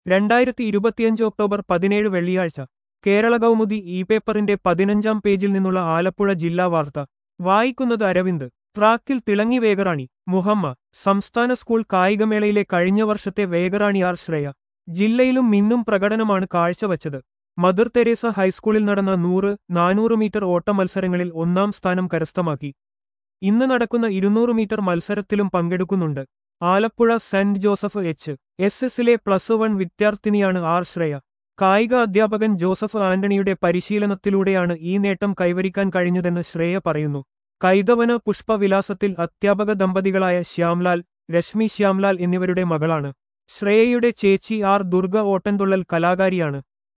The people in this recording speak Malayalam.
2025 ഒക്ടോബർ 17 വെള്ളിയാഴ്ച കേരള കൗമുദി ഇ പേപ്പറിന്റെ 15-ാം പേജിൽ നിന്നുള്ള ആലപ്പുഴ ജില്ലാ വാർത്ത വായിക്കുന്നത് അരവിന്ദ്. ട്രാക്കിൽ തിളങ്ങി വേഗറാണി മുഹമ്മ. സംസ്ഥാന സ്കൂൾ കായികമേളയിലെ കഴിഞ്ഞ വർഷത്തെ വേഗറാണി ആർ ശ്രേയ ജില്ലയിലും മിന്നും പ്രകടനമാണ് കാഴ്ചവച്ചത്. മദർ തെരേസ ഹൈസ്കൂളിൽ നടന്ന 100-400 മീറ്റർ ഓട്ട മത്സരങ്ങളിൽ ഒന്നാം സ്ഥാനം കരസ്ഥമാക്കി. ഇന്ന് നടക്കുന്ന 200 മീറ്റർ മത്സരത്തിലും പങ്കെടുക്കുന്നുണ്ട്. ആലപ്പുഴ സെന്റ് ജോസഫ് എച്ച്.എസ്.എസിലെ +1 വിദ്യാർത്ഥിനിയാണ് ആർ ശ്രേയ. കായിക അധ്യാപകൻ ജോസഫ് ആന്റണിയുടെ പരിശീലനത്തിലൂടെയാണ് ഈ നേട്ടം കൈവരിക്കാൻ കഴിഞ്ഞതെന്ന് ശ്രേയ പറയുന്നു. കൈതവന പുഷ്പവിലാസത്തിൽ അധ്യാപക ദമ്പതികളായ ശ്യാംലാൽ, രശ്മി ശ്യാംലാൽ എന്നിവരുടെ മകളാണ്. ശ്രേയയുടെ ചേച്ചി ആർ ദുർഗ ഓട്ടൻതുള്ളൽ കലാകാരിയാണ്.